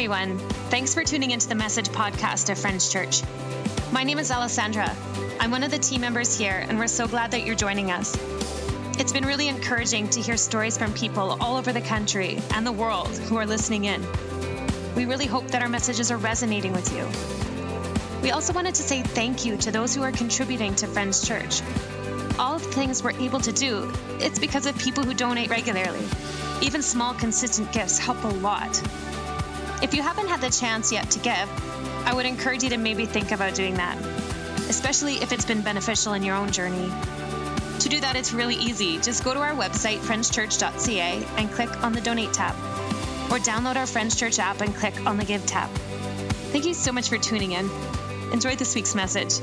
everyone. Thanks for tuning into the Message podcast of Friends Church. My name is Alessandra. I'm one of the team members here, and we're so glad that you're joining us. It's been really encouraging to hear stories from people all over the country and the world who are listening in. We really hope that our messages are resonating with you. We also wanted to say thank you to those who are contributing to Friends Church. All of the things we're able to do, it's because of people who donate regularly. Even small, consistent gifts help a lot. If you haven't had the chance yet to give, I would encourage you to maybe think about doing that, especially if it's been beneficial in your own journey. To do that, it's really easy. Just go to our website, friendschurch.ca, and click on the Donate tab, or download our Friends Church app and click on the Give tab. Thank you so much for tuning in. Enjoy this week's message.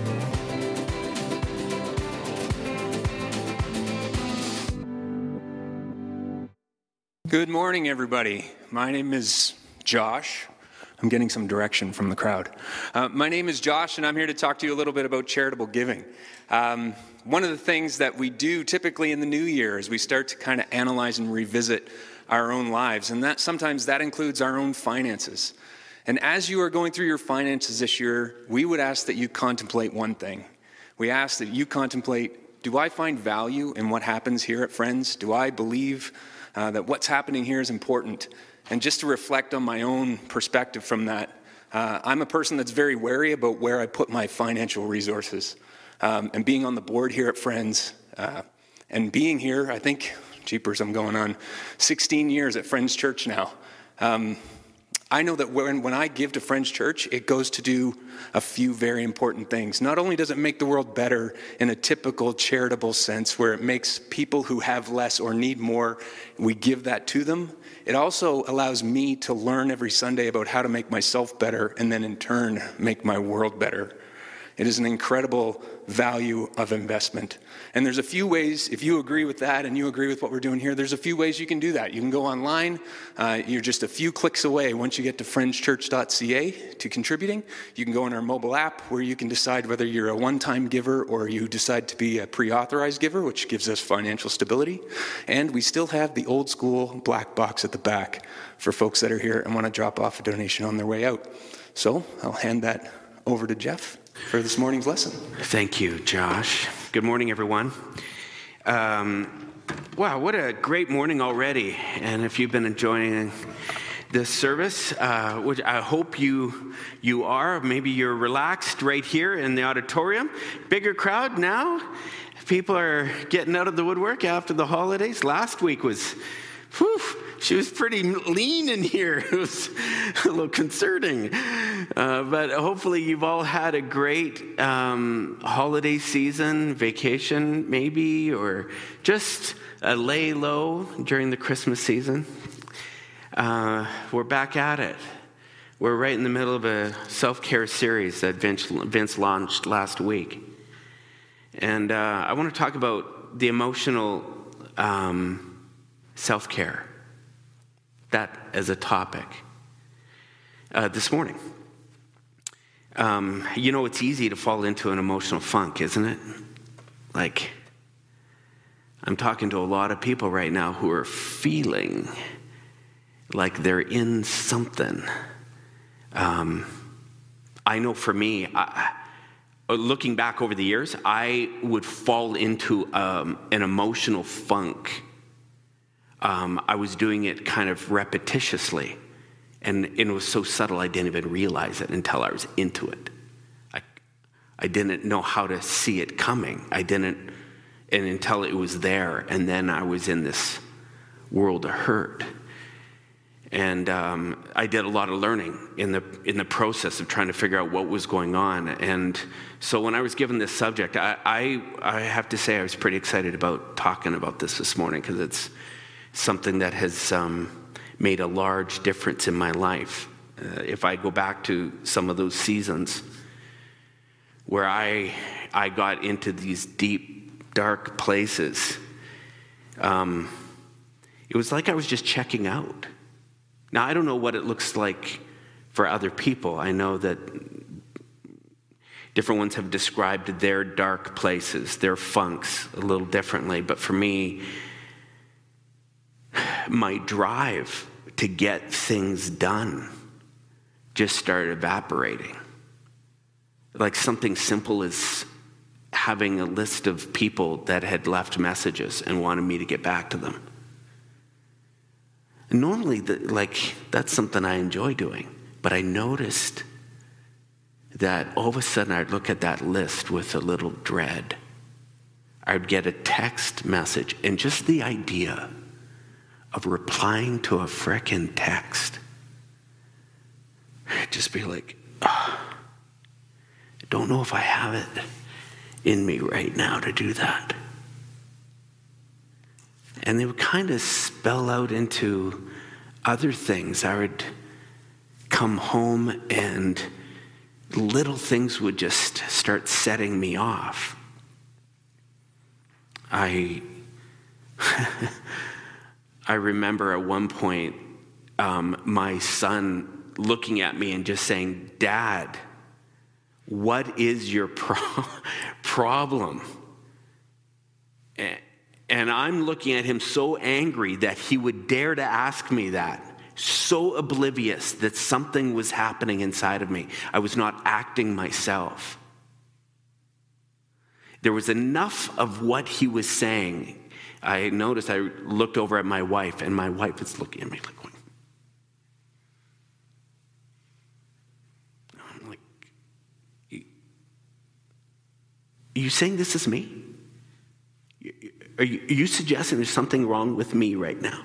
Good morning, everybody. My name is Josh. I'm getting some direction from the crowd. My name is Josh, and I'm here to talk to you a little bit about charitable giving. One of the things that we do typically in the new year is we start to kind of analyze and revisit our own lives, and that sometimes that includes our own finances. And as you are going through your finances this year, we would ask that you contemplate one thing. We ask that you contemplate, do I find value in what happens here at Friends? Do I believe that what's happening here is important? And just to reflect on my own perspective from that, I'm a person that's very wary about where I put my financial resources. And being on the board here at Friends, and being here, I think, jeepers, I'm going on 16 years at Friends Church now. I know that when I give to Friends Church, it goes to do a few very important things. Not only does it make the world better in a typical charitable sense where it makes people who have less or need more, we give that to them. It also allows me to learn every Sunday about how to make myself better and then in turn make my world better. It is an incredible value of investment. And there's a few ways, if you agree with that and you agree with what we're doing here, there's a few ways you can do that. You can go online. You're just a few clicks away once you get to friendschurch.ca to contributing. You can go on our mobile app where you can decide whether you're a one-time giver or you decide to be a pre-authorized giver, which gives us financial stability. And we still have the old school black box at the back for folks that are here and want to drop off a donation on their way out. So I'll hand that over to Jeff for this morning's lesson. Thank you, Josh. Good morning, everyone. Wow, what a great morning already. And if you've been enjoying this service, which I hope you are, maybe you're relaxed right here in the auditorium. Bigger crowd now. People are getting out of the woodwork after the holidays. Last week was, she was pretty lean in here. It was a little concerning. But hopefully you've all had a great holiday season, vacation maybe, or just a lay low during the Christmas season. We're back at it. We're right in the middle of a self-care series that Vince launched last week. And I want to talk about the emotional self-care. That as a topic this morning. It's easy to fall into an emotional funk, isn't it? Like, I'm talking to a lot of people right now who are feeling like they're in something. I know for me, looking back over the years, I would fall into an emotional funk. I was doing it kind of repetitiously, and it was so subtle I didn't even realize it until I was into it. I didn't know how to see it coming. And until it was there, and then I was in this world of hurt. And I did a lot of learning in the process of trying to figure out what was going on. And so when I was given this subject, I have to say I was pretty excited about talking about this morning, because it's something that has made a large difference in my life. If I go back to some of those seasons where I got into these deep, dark places, it was like I was just checking out. Now, I don't know what it looks like for other people. I know that different ones have described their dark places, their funks, a little differently. But for me, my drive to get things done just started evaporating. Like something simple as having a list of people that had left messages and wanted me to get back to them. And normally, that's something I enjoy doing. But I noticed that all of a sudden I'd look at that list with a little dread. I'd get a text message, and just the idea of replying to a frickin' text, I'd just be like, I don't know if I have it in me right now to do that. And they would kind of spell out into other things. I would come home and little things would just start setting me off. I remember at one point my son looking at me and just saying, "Dad, what is your problem?" And I'm looking at him so angry that he would dare to ask me that, so oblivious that something was happening inside of me. I was not acting myself. There was enough of what he was saying. I noticed, I looked over at my wife, and my wife was looking at me like, going, I'm like, are you saying this is me? Are you suggesting there's something wrong with me right now?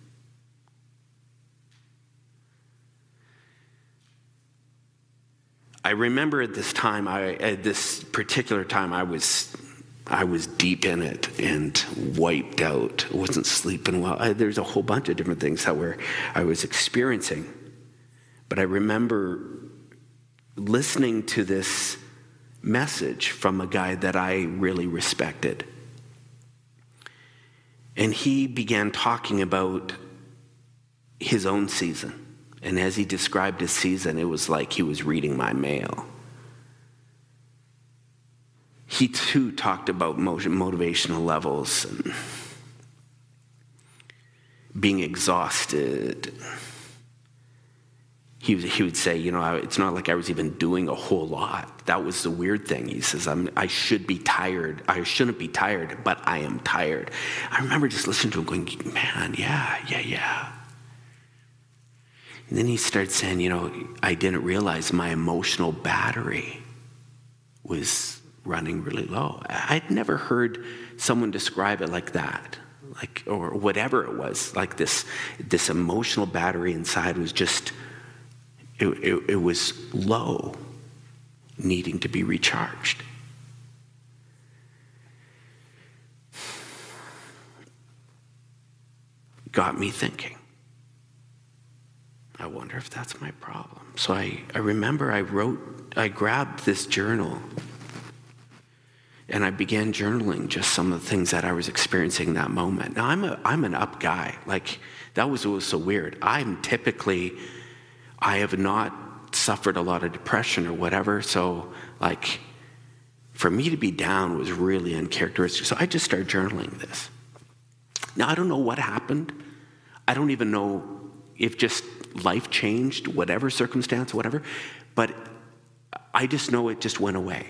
I remember at this particular time, I was deep in it and wiped out. I wasn't sleeping well. There's a whole bunch of different things that I was experiencing. But I remember listening to this message from a guy that I really respected. And he began talking about his own season. And as he described his season, it was like he was reading my mail. He too talked about motivational levels and being exhausted. He would say, it's not like I was even doing a whole lot. That was the weird thing. He says, I should be tired. I shouldn't be tired, but I am tired. I remember just listening to him going, man, yeah. And then he started saying, I didn't realize my emotional battery was running really low. I'd never heard someone describe it like that, or whatever it was. Like this emotional battery inside was just, it was low, needing to be recharged. Got me thinking, I wonder if that's my problem. So I remember I grabbed this journal and I began journaling just some of the things that I was experiencing in that moment. Now I'm an up guy. Like that was what was so weird. I have not suffered a lot of depression or whatever. So like for me to be down was really uncharacteristic. So I just started journaling this. Now I don't know what happened. I don't even know if just life changed, whatever circumstance, whatever. But I just know it just went away.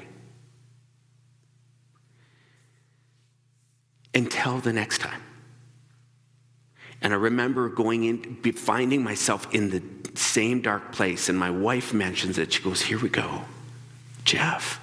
Until the next time. And I remember finding myself in the same dark place, and my wife mentions it. She goes, "Here we go, Jeff."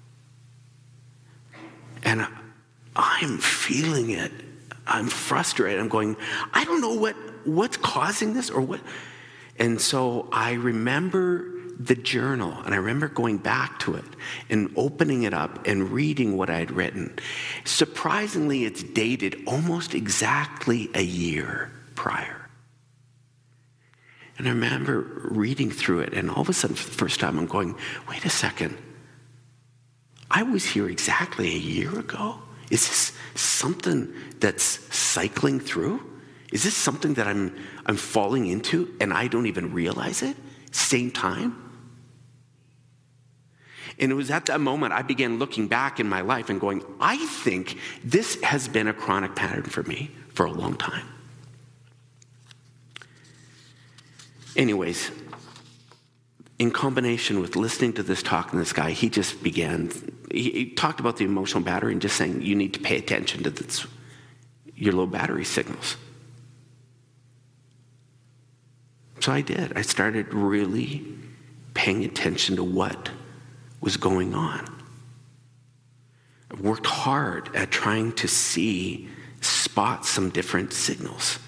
And I'm feeling it. I'm frustrated. I'm going, I don't know what's causing this or what. And so I remember the journal, and I remember going back to it and opening it up and reading what I had written. Surprisingly, it's dated almost exactly a year prior. And I remember reading through it, and all of a sudden, for the first time, I'm going, wait a second. I was here exactly a year ago? Is this something that's cycling through? Is this something that I'm falling into and I don't even realize it? Same time? And it was at that moment I began looking back in my life and going, I think this has been a chronic pattern for me for a long time. Anyways, in combination with listening to this talk and this guy, he talked about the emotional battery and just saying, you need to pay attention to your low battery signals. So I did. I started really paying attention to what was going on. I worked hard at trying to spot some different signals.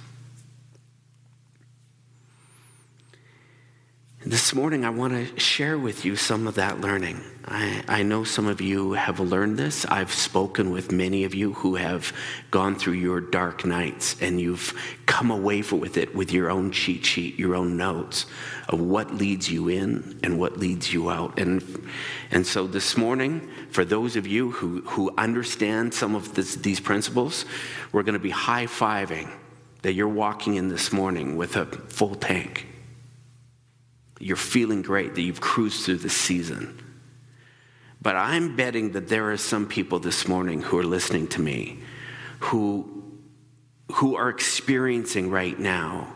This morning, I want to share with you some of that learning. I know some of you have learned this. I've spoken with many of you who have gone through your dark nights, and you've come away with it with your own cheat sheet, your own notes of what leads you in and what leads you out. And so this morning, for those of you who understand some of these principles, we're going to be high-fiving that you're walking in this morning with a full tank. You're feeling great, that you've cruised through the season. But I'm betting that there are some people this morning who are listening to me who are experiencing right now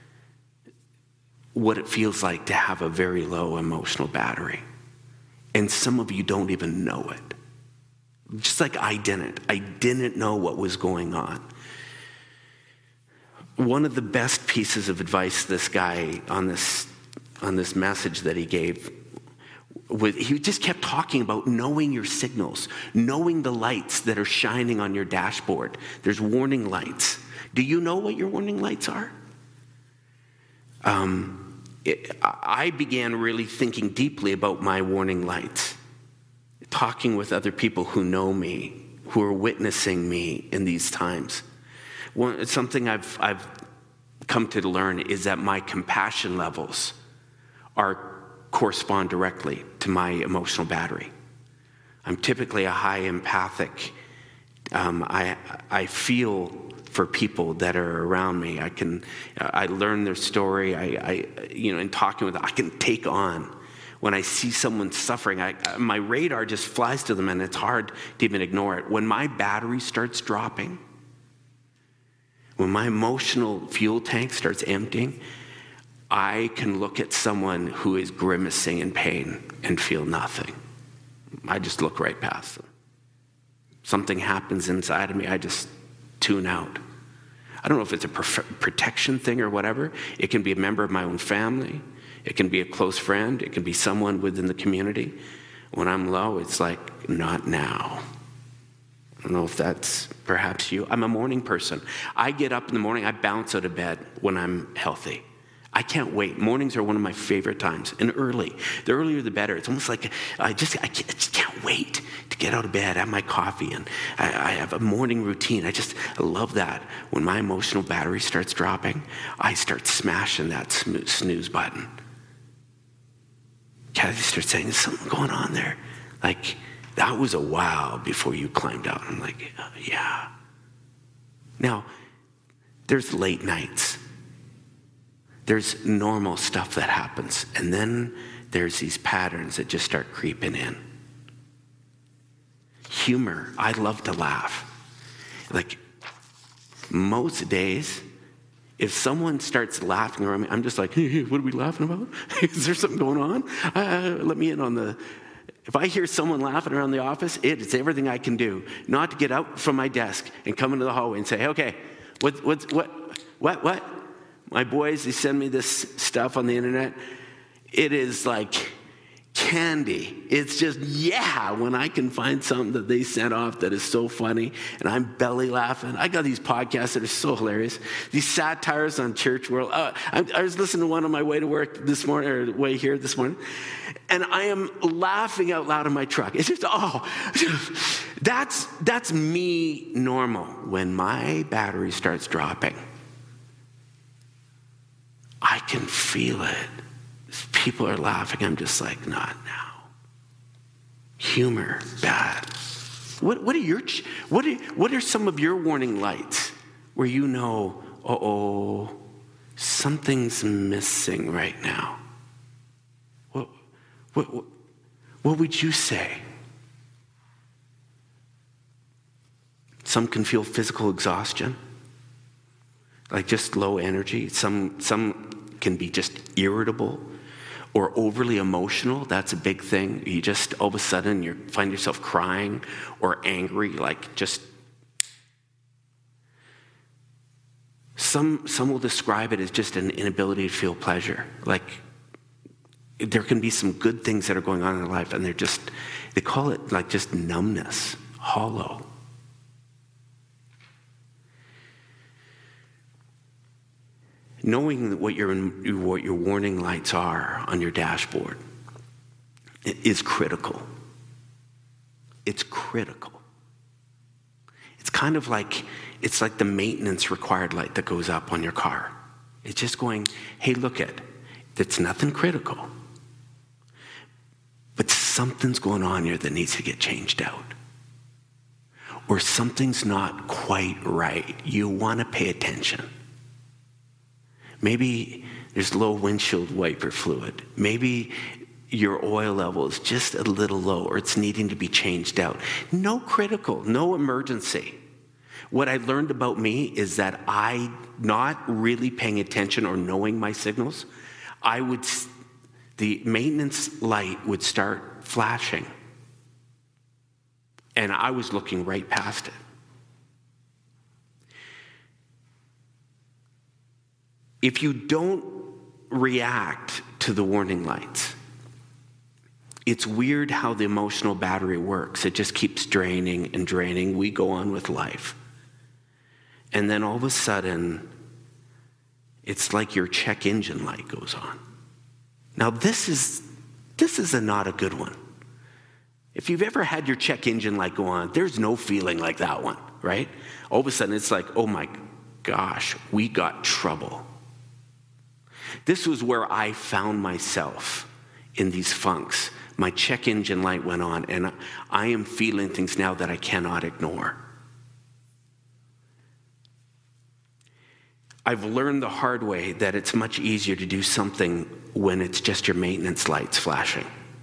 what it feels like to have a very low emotional battery. And some of you don't even know it. Just like I didn't know what was going on. One of the best pieces of advice this guy on this message that he gave, he just kept talking about knowing your signals, knowing the lights that are shining on your dashboard. There's warning lights. Do you know what your warning lights are? I began really thinking deeply about my warning lights, talking with other people who know me, who are witnessing me in these times. Something I've come to learn is that my compassion levels correspond directly to my emotional battery. I'm typically a high empathic. I feel for people that are around me. I learn their story. In talking with them, I can take on. When I see someone suffering, my radar just flies to them, and it's hard to even ignore it. When my battery starts dropping, when my emotional fuel tank starts emptying, I can look at someone who is grimacing in pain and feel nothing. I just look right past them. Something happens inside of me, I just tune out. I don't know if it's a protection thing or whatever. It can be a member of my own family. It can be a close friend. It can be someone within the community. When I'm low, it's like, not now. I don't know if that's perhaps you. I'm a morning person. I get up in the morning, I bounce out of bed when I'm healthy. I can't wait. Mornings are one of my favorite times, and early. The earlier the better. It's almost like I just can't wait to get out of bed, have my coffee, and I have a morning routine. I love that. When my emotional battery starts dropping, I start smashing that snooze button. Kathy starts saying, "There's something going on there." Like, that was a while before you climbed out. I'm like, yeah. Now, there's late nights. There's normal stuff that happens. And then there's these patterns that just start creeping in. Humor. I love to laugh. Like, most days, if someone starts laughing around me, I'm just like, hey, what are we laughing about? Is there something going on? Let me in on the... If I hear someone laughing around the office, it's everything I can do not to get out from my desk and come into the hallway and say, okay, what? My boys, they send me this stuff on the internet. It is like candy. It's just, when I can find something that they sent off that is so funny, and I'm belly laughing. I got these podcasts that are so hilarious. These satires on church world. I was listening to one on my way to work this morning, or way here this morning, and I am laughing out loud in my truck. It's just, that's me normal. When my battery starts dropping, I can feel it. People are laughing. I'm just like, not now. Humor, bad. What are some of your warning lights where you know, something's missing right now? What would you say? Some can feel physical exhaustion, like just low energy. Some can be just irritable, or overly emotional. That's a big thing. You just, all of a sudden, you find yourself crying or angry, like just... Some will describe it as just an inability to feel pleasure. Like, there can be some good things that are going on in their life, and they call it like just numbness, hollow. Knowing what your warning lights are on your dashboard is critical. It's critical. It's kind of like, it's like the maintenance required light that goes up on your car. It's just going, hey, look it. It's nothing critical. But something's going on here that needs to get changed out. Or something's not quite right. You want to pay attention. Maybe there's low windshield wiper fluid. Maybe your oil level is just a little low, or it's needing to be changed out. No critical, no emergency. What I learned about me is that I, not really paying attention or knowing my signals, the maintenance light would start flashing. And I was looking right past it. If you don't react to the warning lights, it's weird how the emotional battery works. It just keeps draining and draining. We go on with life. And then all of a sudden, it's like your check engine light goes on. Now, this is not a good one. If you've ever had your check engine light go on, there's no feeling like that one, right? All of a sudden, it's like, oh my gosh, we got trouble. This was where I found myself in these funks. My check engine light went on, and I am feeling things now that I cannot ignore. I've learned the hard way that it's much easier to do something when it's just your maintenance lights flashing.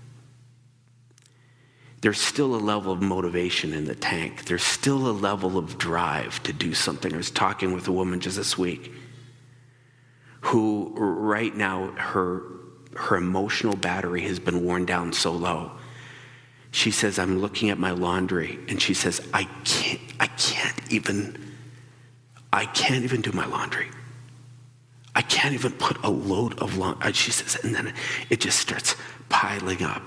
There's still a level of motivation in the tank. There's still a level of drive to do something. I was talking with a woman just this week who right now her emotional battery has been worn down so low. She says, I'm looking at my laundry, and she says, I can't even do my laundry. I can't even put a load of laundry. She says, and then it just starts piling up.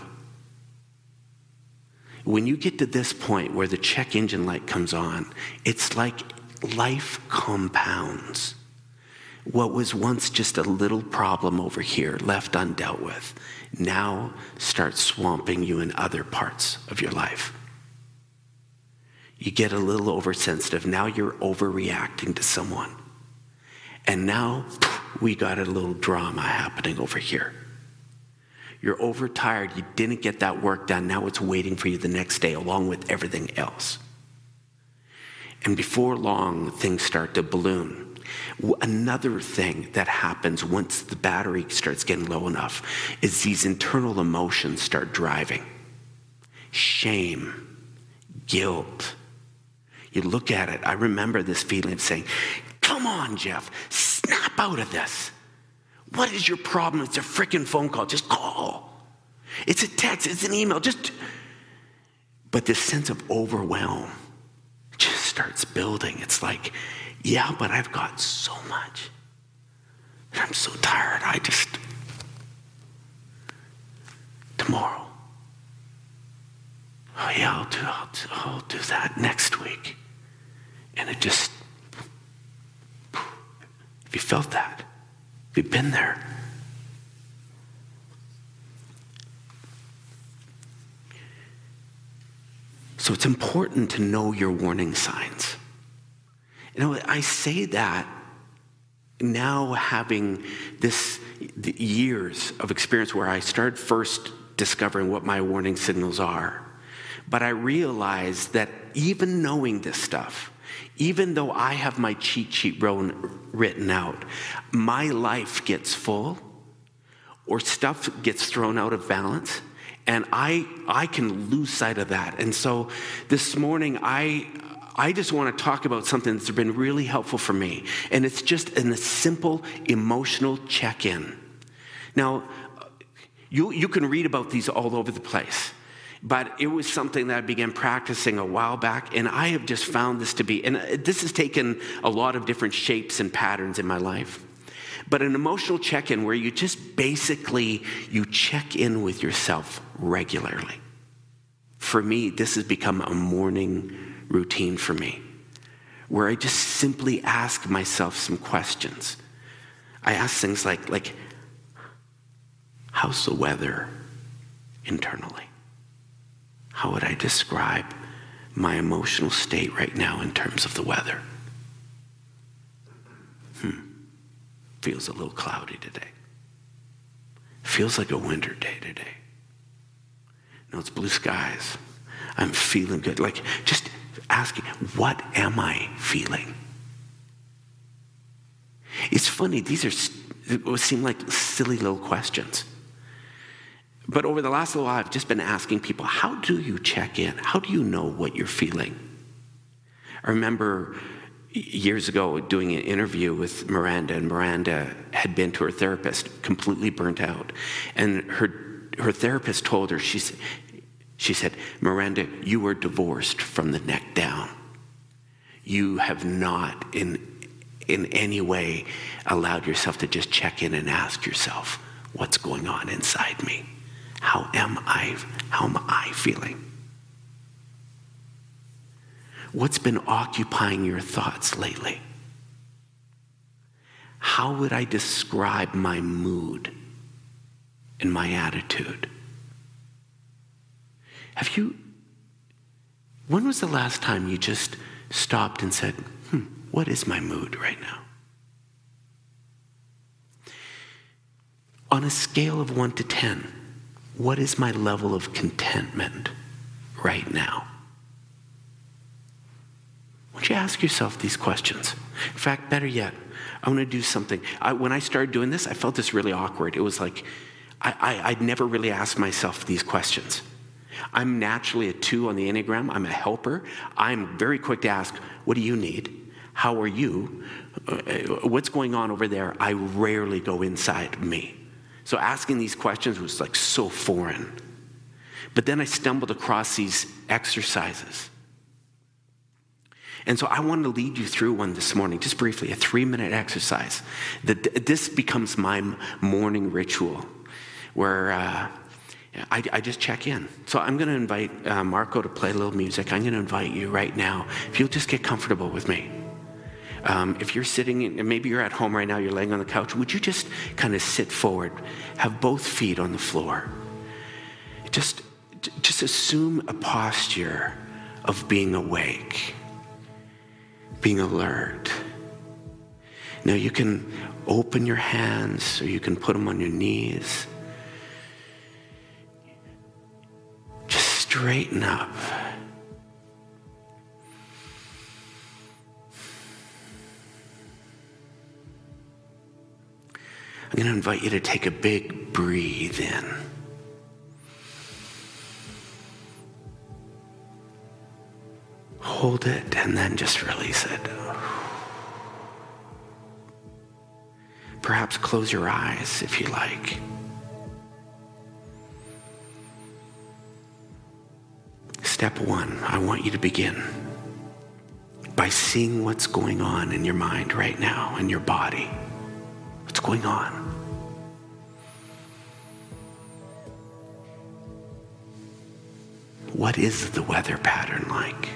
When you get to this point where the check engine light comes on, it's like life compounds. What was once just a little problem over here, left undealt with, now starts swamping you in other parts of your life. You get a little oversensitive. Now you're overreacting to someone. And now we got a little drama happening over here. You're overtired. You didn't get that work done. Now it's waiting for you the next day along with everything else. And before long, things start to balloon. Another thing that happens once the battery starts getting low enough is these internal emotions start driving. Shame, guilt. You look at it. I remember this feeling of saying, come on, Jeff, snap out of this. What is your problem? It's a freaking phone call. Just call. It's a text. It's an email. But this sense of overwhelm just starts building. It's like, yeah, but I've got so much. And I'm so tired. Tomorrow. Oh yeah, I'll do that next week. And it just, have you felt that? Have you been there? So it's important to know your warning signs. You know, I say that now having the years of experience where I started first discovering what my warning signals are. But I realized that even knowing this stuff, even though I have my cheat sheet written out, my life gets full or stuff gets thrown out of balance, and I can lose sight of that. And so this morning, I just want to talk about something that's been really helpful for me, and it's just a simple emotional check-in. Now, You can read about these all over the place. But it was something that I began practicing a while back, and I have just found this to be, and this has taken a lot of different shapes and patterns in my life. But an emotional check-in where you just basically, you check in with yourself regularly. For me, this has become a morning routine for me, where I just simply ask myself some questions. I ask things like how's the weather internally? How would I describe my emotional state right now in terms of the weather? Feels a little cloudy today. Feels like a winter day today. No, it's blue skies. I'm feeling good. Like, just asking, what am I feeling? It's funny, it seem like silly little questions. But over the last little while, I've just been asking people, how do you check in? How do you know what you're feeling? I remember years ago doing an interview with Miranda, and Miranda had been to her therapist, completely burnt out. And her therapist told her, she said, Miranda, you were divorced from the neck down. You have not in any way allowed yourself to just check in and ask yourself, what's going on inside me? How am I feeling? What's been occupying your thoughts lately? How would I describe my mood and my attitude? When was the last time you just stopped and said, what is my mood right now? On a scale of 1 to 10, what is my level of contentment right now? Why don't you ask yourself these questions? In fact, better yet, I want to do something. When I started doing this, I felt this really awkward. It was like I'd never really asked myself these questions. I'm naturally a 2 on the Enneagram. I'm a helper. I'm very quick to ask, what do you need? How are you? What's going on over there? I rarely go inside me. So asking these questions was like so foreign. But then I stumbled across these exercises. And so I wanted to lead you through one this morning, just briefly, a 3-minute exercise. This becomes my morning ritual where I just check in. So I'm going to invite Marco to play a little music. I'm going to invite you right now, if you'll just get comfortable with me. If you're sitting, and maybe you're at home right now, you're laying on the couch, would you just kind of sit forward, have both feet on the floor? Just assume a posture of being awake, being alert. Now you can open your hands or you can put them on your knees. Just straighten up. I'm going to invite you to take a big breathe in. Hold it and then just release it. Perhaps close your eyes if you like. Step 1, I want you to begin by seeing what's going on in your mind right now, in your body. What's going on? What is the weather pattern like?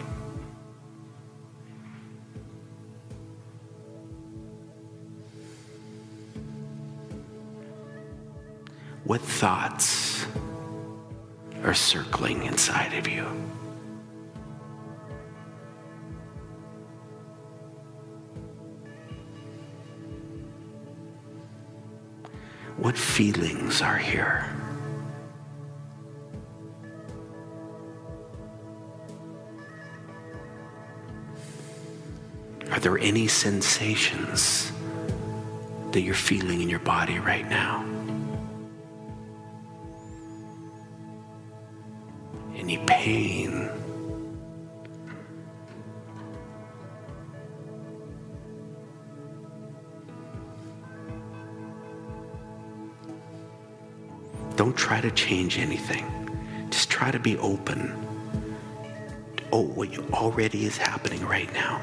What thoughts are circling inside of you? What feelings are here? Are there any sensations that you're feeling in your body right now? Any pain? Don't try to change anything. Just try to be open. What already is happening right now.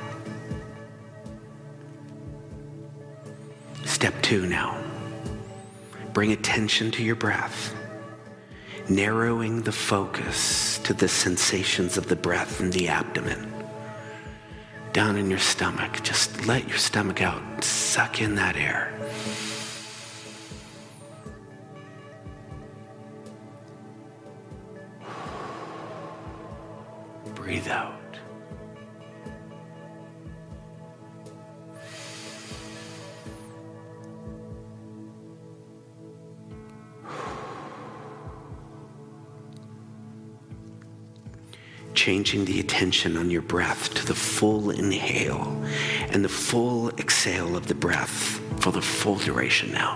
Step 2 now. Bring attention to your breath, narrowing the focus to the sensations of the breath in the abdomen. Down in your stomach, just let your stomach out, suck in that air. Breathe out. Changing the attention on your breath to the full inhale and the full exhale of the breath for the full duration now.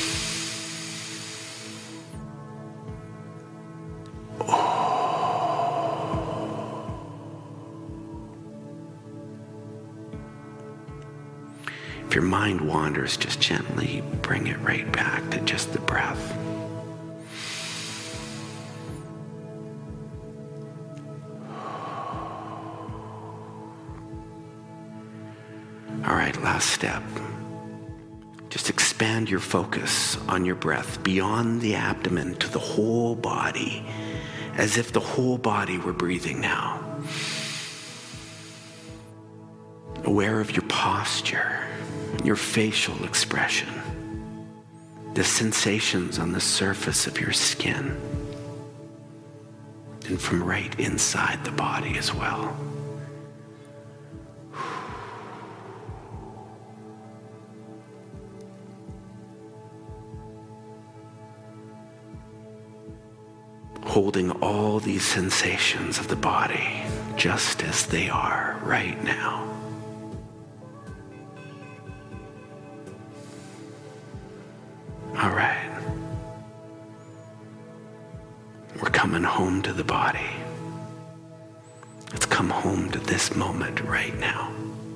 If your mind wanders, just gently bring it right back to just the breath. All right, last step. Just expand your focus on your breath beyond the abdomen to the whole body, as if the whole body were breathing now. Aware of your posture, your facial expression, the sensations on the surface of your skin, and from right inside the body as well. Holding all these sensations of the body just as they are right now. All right. We're coming home to the body. Let's come home to this moment right now.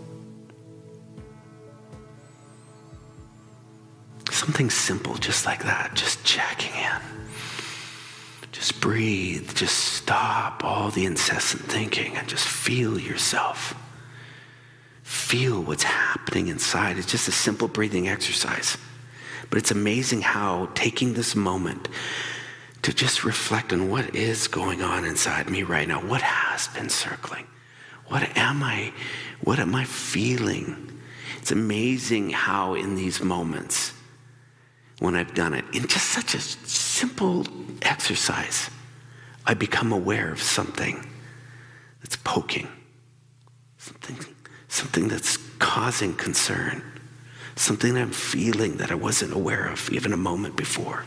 Something simple just like that, just checking in. Just breathe, just stop all the incessant thinking and just feel yourself. Feel what's happening inside. It's just a simple breathing exercise. But it's amazing how taking this moment to just reflect on what is going on inside me right now, what has been circling, what am I feeling? It's amazing how in these moments, when I've done it, in just such a simple exercise, I become aware of something that's poking, something that's causing concern, something I'm feeling that I wasn't aware of even a moment before.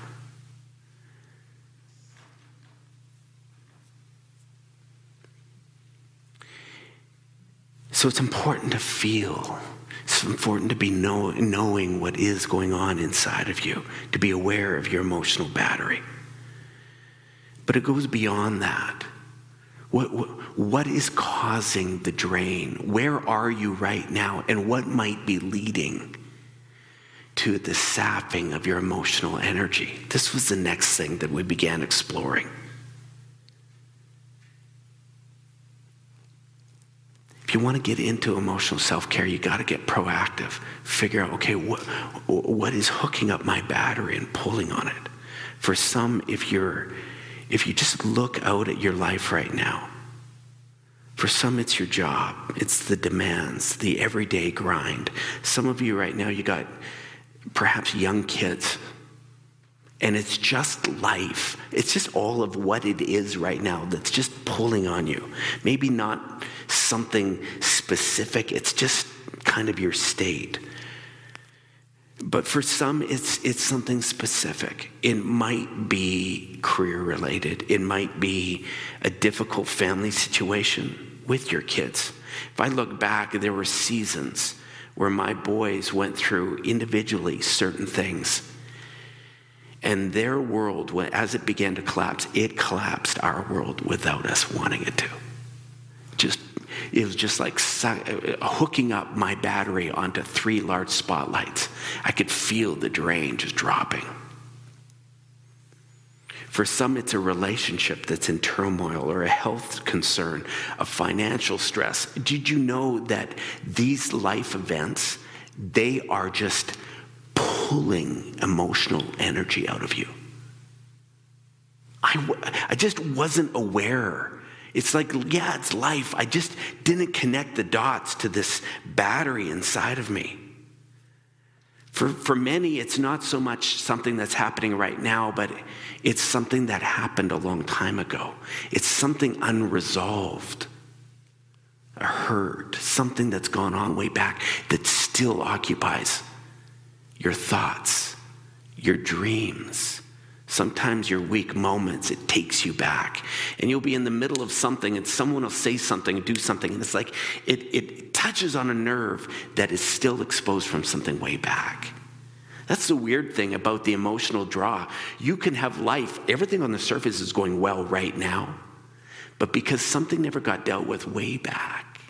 So it's important to feel. It's important to be knowing what is going on inside of you, to be aware of your emotional battery. But it goes beyond that. What is causing the drain? Where are you right now? And what might be leading to the sapping of your emotional energy? This was the next thing that we began exploring. If you want to get into emotional self-care, you got to get proactive. Figure out, okay, what is hooking up my battery and pulling on it? For some, if you just look out at your life right now, for some it's your job, it's the demands, the everyday grind. Some of you right now, you got perhaps young kids, and it's just life. It's just all of what it is right now that's just pulling on you. Maybe not something specific, it's just kind of your state. But for some, it's something specific. It might be career related. It might be a difficult family situation with your kids. If I look back, there were seasons where my boys went through individually certain things. And their world, as it began to collapse, it collapsed our world without us wanting it to. It was just like hooking up my battery onto 3 large spotlights. I could feel the drain just dropping. For some, it's a relationship that's in turmoil, or a health concern, a financial stress. Did you know that these life events, they are just pulling emotional energy out of you? I just wasn't aware. It's like, yeah, it's life. I just didn't connect the dots to this battery inside of me. For many, it's not so much something that's happening right now, but it's something that happened a long time ago. It's something unresolved, a hurt, something that's gone on way back that still occupies your thoughts, your dreams. Sometimes your weak moments, it takes you back. And you'll be in the middle of something and someone will say something and do something. And it's like it touches on a nerve that is still exposed from something way back. That's the weird thing about the emotional draw. You can have life. Everything on the surface is going well right now. But because something never got dealt with way back,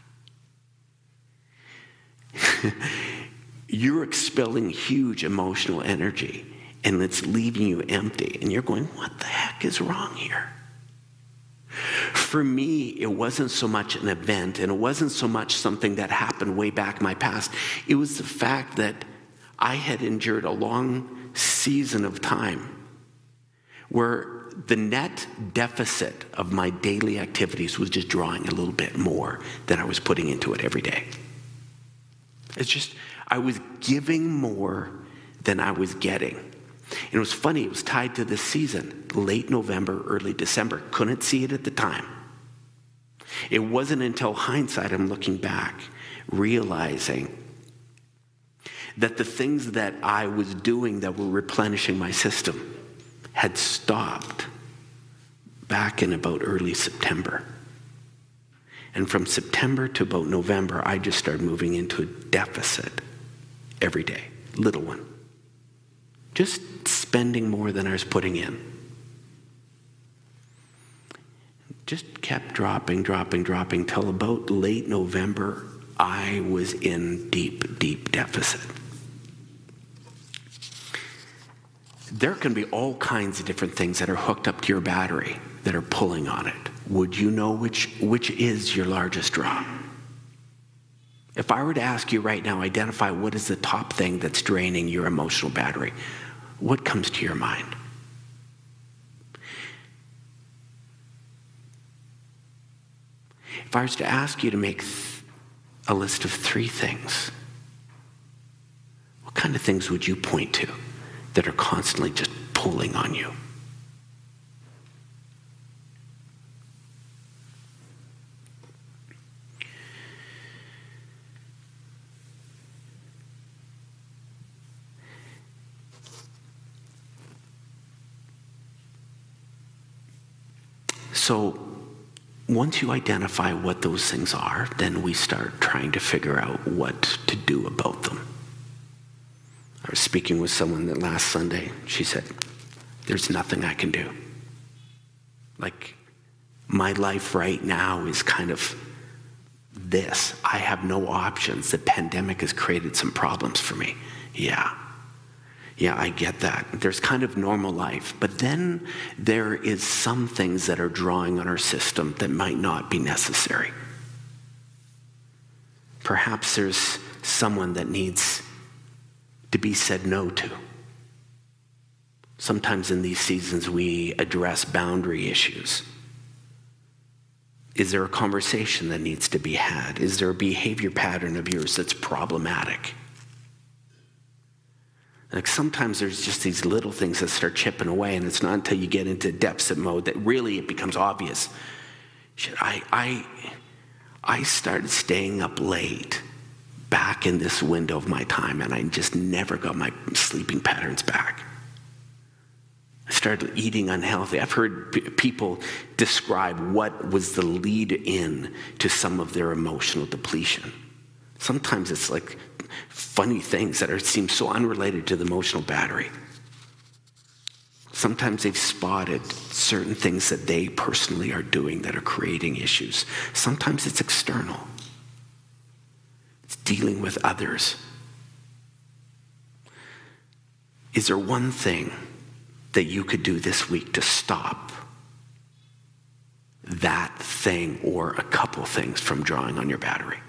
you're expelling huge emotional energy. And it's leaving you empty. And you're going, what the heck is wrong here? For me, it wasn't so much an event, and it wasn't so much something that happened way back in my past. It was the fact that I had endured a long season of time where the net deficit of my daily activities was just drawing a little bit more than I was putting into it every day. It's just, I was giving more than I was getting. And it was funny, it was tied to this season, late November, early December. Couldn't see it at the time. It wasn't until hindsight, I'm looking back, realizing that the things that I was doing that were replenishing my system had stopped back in about early September. And from September to about November, I just started moving into a deficit every day, little one. Just spending more than I was putting in. Just kept dropping till about late November, I was in deep deficit. There can be all kinds of different things that are hooked up to your battery that are pulling on it. Would you know which is your largest draw? If I were to ask you right now, identify what is the top thing that's draining your emotional battery, what comes to your mind? If I was to ask you to make a list of 3 things, what kind of things would you point to that are constantly just pulling on you? So once you identify what those things are, then we start trying to figure out what to do about them. I was speaking with someone that last Sunday. She said, there's nothing I can do. Like, my life right now is kind of this. I have no options. The pandemic has created some problems for me. Yeah, I get that. There's kind of normal life. But then there is some things that are drawing on our system that might not be necessary. Perhaps there's someone that needs to be said no to. Sometimes in these seasons we address boundary issues. Is there a conversation that needs to be had? Is there a behavior pattern of yours that's problematic? Like, sometimes there's just these little things that start chipping away, and it's not until you get into deficit mode that really it becomes obvious. I started staying up late back in this window of my time, and I just never got my sleeping patterns back. I started eating unhealthy. I've heard people describe what was the lead in to some of their emotional depletion. Sometimes it's like funny things that seem so unrelated to the emotional battery. Sometimes they've spotted certain things that they personally are doing that are creating issues. Sometimes it's external. It's dealing with others. Is there one thing that you could do this week to stop that thing or a couple things from drawing on your battery?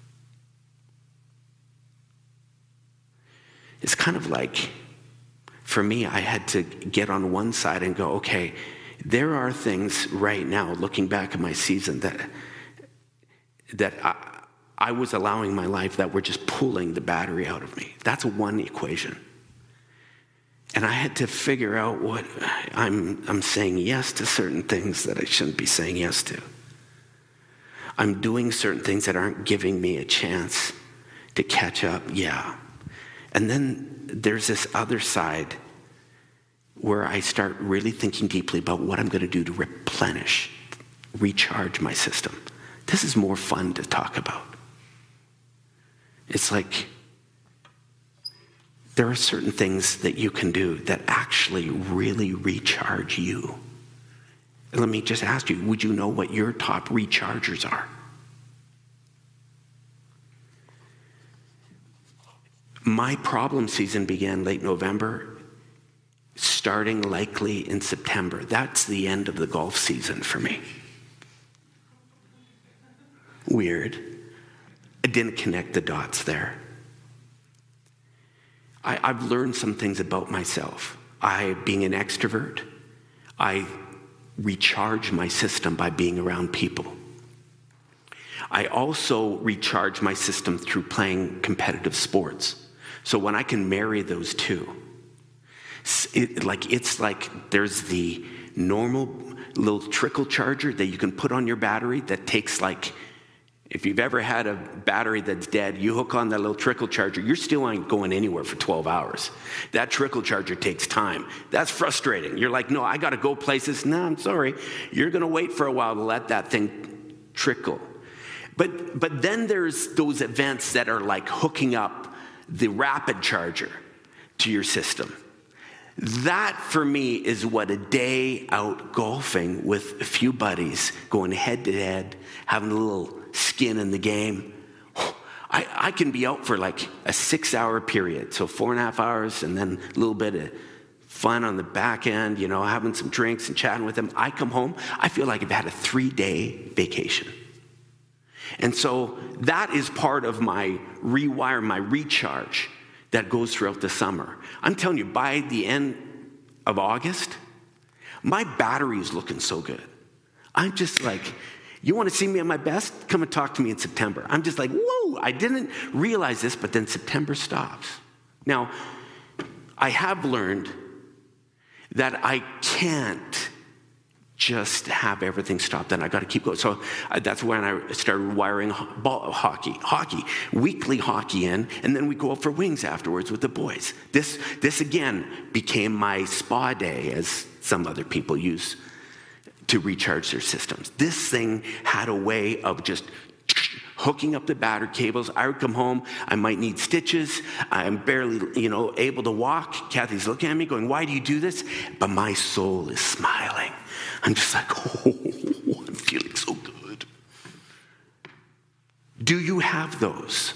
It's kind of like, for me, I had to get on one side and go, okay, there are things right now, looking back at my season, that I was allowing my life that were just pulling the battery out of me. That's one equation. And I had to figure out what I'm saying yes to certain things that I shouldn't be saying yes to. I'm doing certain things that aren't giving me a chance to catch up, yeah. And then there's this other side where I start really thinking deeply about what I'm going to do to replenish, recharge my system. This is more fun to talk about. It's like there are certain things that you can do that actually really recharge you. And let me just ask you, would you know what your top rechargers are? My problem season began late November, starting likely in September. That's the end of the golf season for me. Weird. I didn't connect the dots there. I've learned some things about myself. Being an extrovert, I recharge my system by being around people. I also recharge my system through playing competitive sports. So when I can marry those two, it's like there's the normal little trickle charger that you can put on your battery that takes like, if you've ever had a battery that's dead, you hook on that little trickle charger, you're still ain't going anywhere for 12 hours. That trickle charger takes time. That's frustrating. You're like, no, I got to go places. No, I'm sorry. You're going to wait for a while to let that thing trickle. But then there's those events that are like hooking up the rapid charger to your system. That, for me, is what a day out golfing with a few buddies, going head to head, having a little skin in the game. I can be out for like a 6-hour period, so 4.5 hours, and then a little bit of fun on the back end, having some drinks and chatting with them. I come home, I feel like I've had a 3-day vacation. And so that is part of my rewire, my recharge that goes throughout the summer. I'm telling you, by the end of August, my battery is looking so good. I'm just like, you want to see me at my best? Come and talk to me in September. I'm just like, whoa, I didn't realize this, but then September stops. Now, I have learned that I can't just have everything stop, then I got to keep going. So that's when I started wiring hockey, weekly hockey in, and then we go out for wings afterwards with the boys. This again became my spa day, as some other people use to recharge their systems. This thing had a way of just hooking up the battery cables. I would come home, I might need stitches. I'm barely, able to walk. Kathy's looking at me going, why do you do this? But my soul is smiling. I'm just like, I'm feeling so good. Do you have those?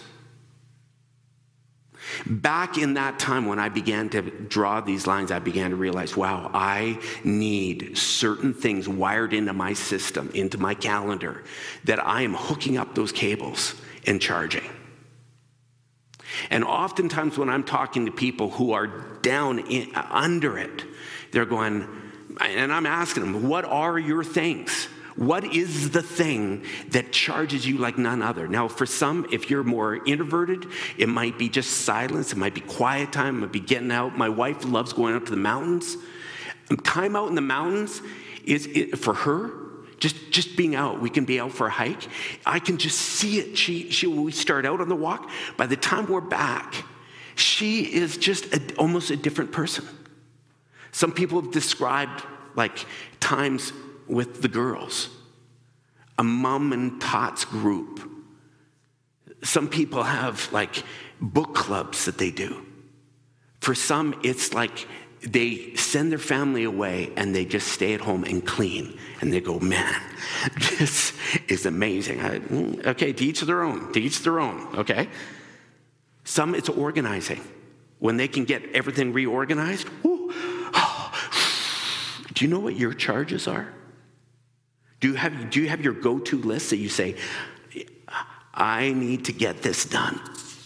Back in that time when I began to draw these lines, I began to realize, wow, I need certain things wired into my system, into my calendar, that I am hooking up those cables and charging. And oftentimes when I'm talking to people who are down under it, they're going, and I'm asking them, what are your things? What is the thing that charges you like none other? Now, for some, if you're more introverted, it might be just silence. It might be quiet time. It might be getting out. My wife loves going up to the mountains. Time out in the mountains is, for her, just being out. We can be out for a hike. I can just see it. When we start out on the walk, by the time we're back, she is just almost a different person. Some people have described like times with the girls, a mom and tots group. Some people have like book clubs that they do. For some, it's like they send their family away and they just stay at home and clean. And they go, man, this is amazing. Okay, to each their own, okay? Some, it's organizing. When they can get everything reorganized, Do you know what your charges are? Do you have your go-to list that you say, I need to get this done?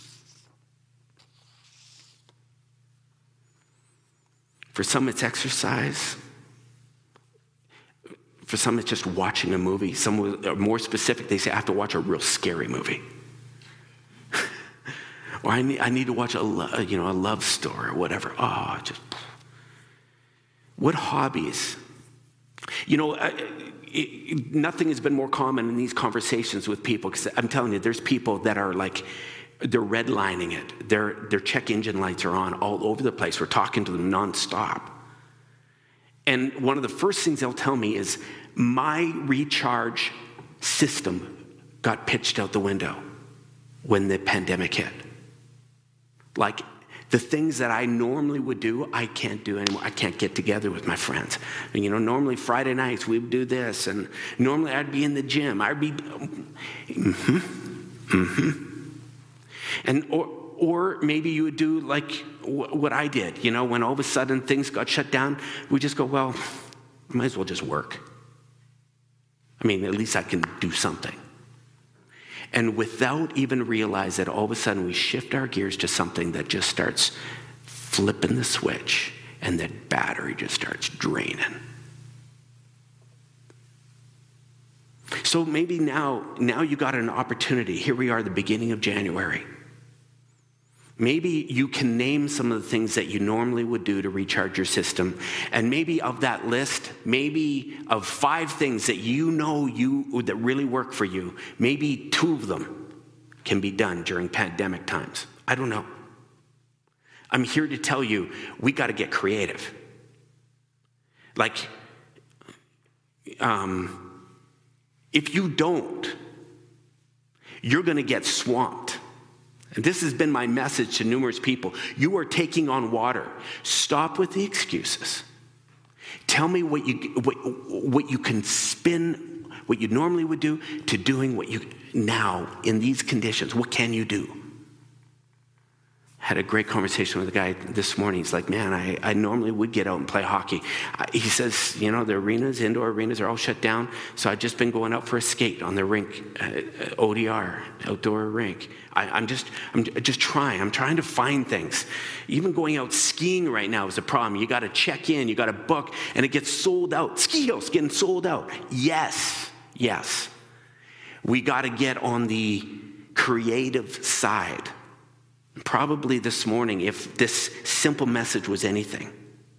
For some, it's exercise. For some, it's just watching a movie. Some are more specific. They say, I have to watch a real scary movie. Or I need to watch a love story or whatever. What hobbies? Nothing has been more common in these conversations with people, because I'm telling you, there's people that are like, they're redlining it. Their check engine lights are on all over the place. We're talking to them nonstop. And one of the first things they'll tell me is, my recharge system got pitched out the window when the pandemic hit. Like, the things that I normally would do, I can't do anymore. I can't get together with my friends. And, normally Friday nights we would do this, and normally I'd be in the gym. I'd be, And or maybe you would do like what I did. When all of a sudden things got shut down, we just go, well, I might as well just work. At least I can do something. And without even realize that, all of a sudden we shift our gears to something that just starts flipping the switch, and that battery just starts draining. So maybe now you got an opportunity. Here we are, the beginning of January. Maybe you can name some of the things that you normally would do to recharge your system. And maybe of that list, maybe of 5 things that that really work for you, maybe 2 of them can be done during pandemic times. I don't know. I'm here to tell you, we got to get creative. Like, if you don't, you're going to get swamped. And this has been my message to numerous people. You are taking on water. Stop with the excuses. Tell me what you can spin, what you normally would do, to doing what you now in these conditions. What can you do? Had a great conversation with a guy this morning. He's like, man, I normally would get out and play hockey. He says, the indoor arenas are all shut down. So I've just been going out for a skate on the rink, ODR, outdoor rink. I'm just trying. I'm trying to find things. Even going out skiing right now is a problem. You got to check in, you got to book, and it gets sold out. Ski hills getting sold out. Yes. We got to get on the creative side. Probably this morning, if this simple message was anything,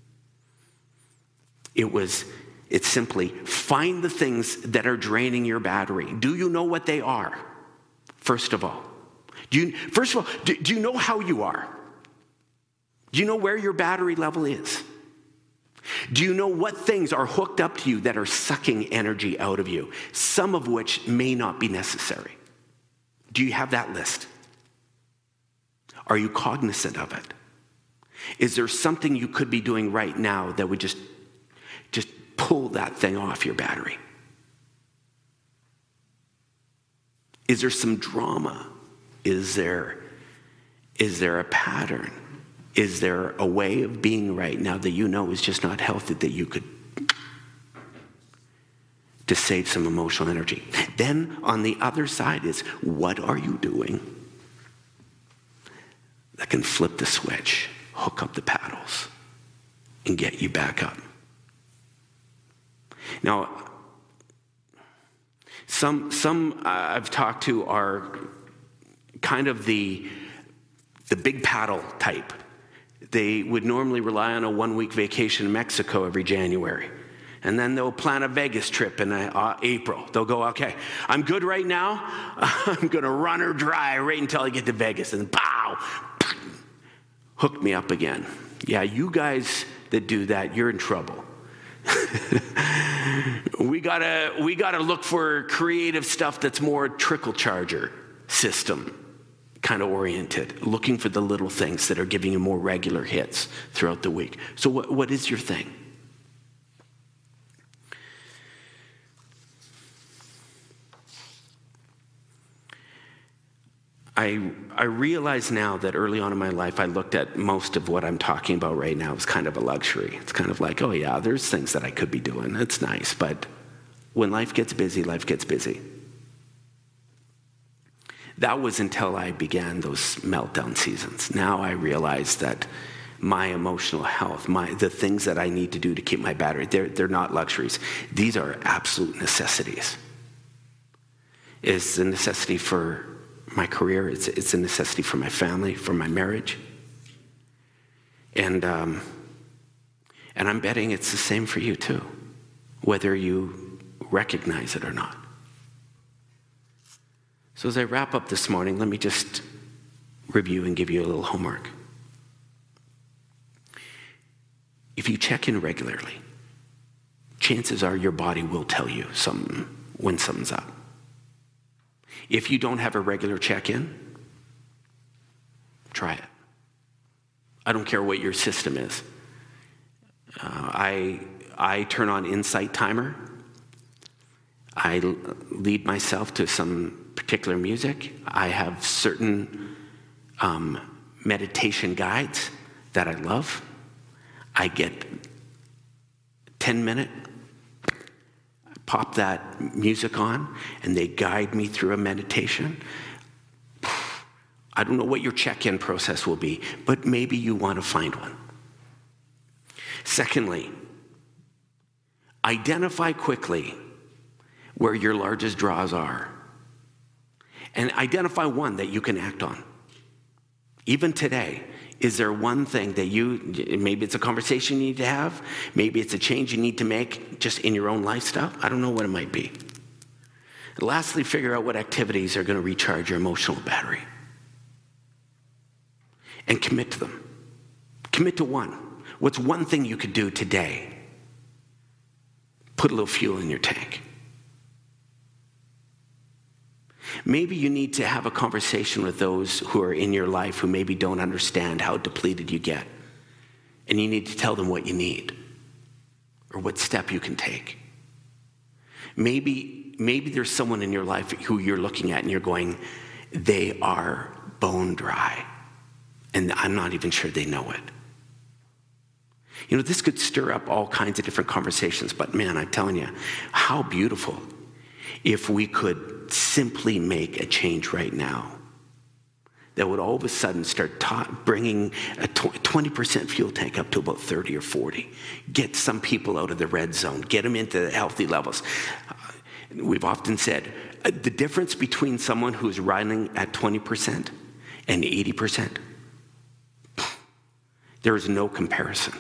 it's simply find the things that are draining your battery. Do you know what they are? First of all, do you know how you are? Do you know where your battery level is? Do you know what things are hooked up to you that are sucking energy out of you, some of which may not be necessary? Do you have that list? Are you cognizant of it? Is there something you could be doing right now that would just pull that thing off your battery? Is there some drama? Is there a pattern? Is there a way of being right now that is just not healthy, that you could to save some emotional energy? Then on the other side is, what are you doing that can flip the switch, hook up the paddles, and get you back up? Now, some I've talked to are kind of the big paddle type. They would normally rely on a 1-week vacation in Mexico every January. And then they'll plan a Vegas trip in April. They'll go, okay, I'm good right now. I'm going to run her dry right until I get to Vegas. And pow, hook me up again. Yeah, you guys that do that, you're in trouble. We gotta look for creative stuff that's more trickle charger system kind of oriented, looking for the little things that are giving you more regular hits throughout the week. So what is your thing? I realize now that early on in my life, I looked at most of what I'm talking about right now as kind of a luxury. It's kind of like, oh yeah, there's things that I could be doing. That's nice. But when life gets busy, life gets busy. That was until I began those meltdown seasons. Now I realize that my emotional health, the things that I need to do to keep my battery, they're not luxuries. These are absolute necessities. It's a necessity for my career. It's a necessity for my family, for my marriage. And I'm betting it's the same for you too, whether you recognize it or not. So as I wrap up this morning, let me just review and give you a little homework. If you check in regularly, chances are your body will tell you something when something's up. If you don't have a regular check-in, try it. I don't care what your system is. I turn on Insight Timer. I lead myself to some particular music. I have certain meditation guides that I love. I get 10-minute, pop that music on, and they guide me through a meditation. I don't know what your check-in process will be, but maybe you want to find one. Secondly, identify quickly where your largest draws are, and identify one that you can act on. Even today, is there one thing that maybe it's a conversation you need to have, maybe it's a change you need to make just in your own lifestyle? I don't know what it might be. Lastly, figure out what activities are going to recharge your emotional battery. And commit to them. Commit to one. What's one thing you could do today? Put a little fuel in your tank. Maybe you need to have a conversation with those who are in your life who maybe don't understand how depleted you get. And you need to tell them what you need or what step you can take. Maybe there's someone in your life who you're looking at and you're going, they are bone dry. And I'm not even sure they know it. You know, this could stir up all kinds of different conversations, but man, I'm telling you, how beautiful if we could simply make a change right now that would all of a sudden start bringing a 20% fuel tank up to about 30 or 40. Get some people out of the red zone. Get them into healthy levels. We've often said the difference between someone who's running at 20% and 80%, there is no comparison.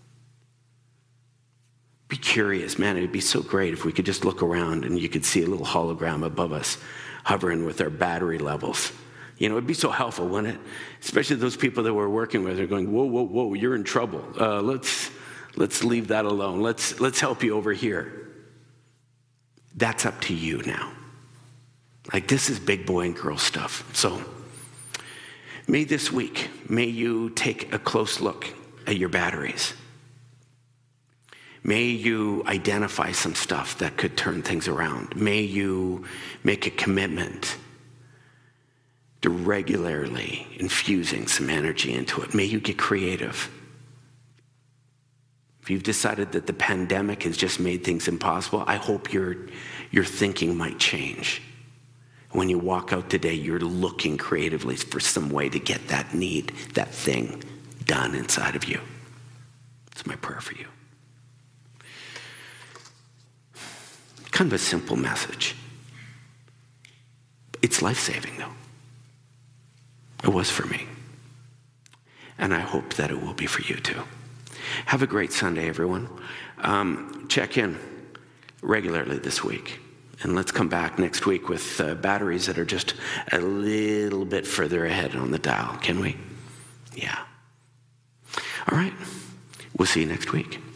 Be curious, man, it'd be so great if we could just look around and you could see a little hologram above us hovering with our battery levels. You know, it'd be so helpful, wouldn't it? Especially those people that we're working with are going, whoa, whoa, whoa, you're in trouble. Let's leave that alone. Let's help you over here. That's up to you now. Like, this is big boy and girl stuff. So may this week, may you take a close look at your batteries. May you identify some stuff that could turn things around. May you make a commitment to regularly infusing some energy into it. May you get creative. If you've decided that the pandemic has just made things impossible, I hope your thinking might change. When you walk out today, you're looking creatively for some way to get that need, that thing done inside of you. It's my prayer for you. Kind of a simple message. It's life-saving, though. It was for me. And I hope that it will be for you, too. Have a great Sunday, everyone. Check in regularly this week. And let's come back next week with batteries that are just a little bit further ahead on the dial, can we? Yeah. All right. We'll see you next week.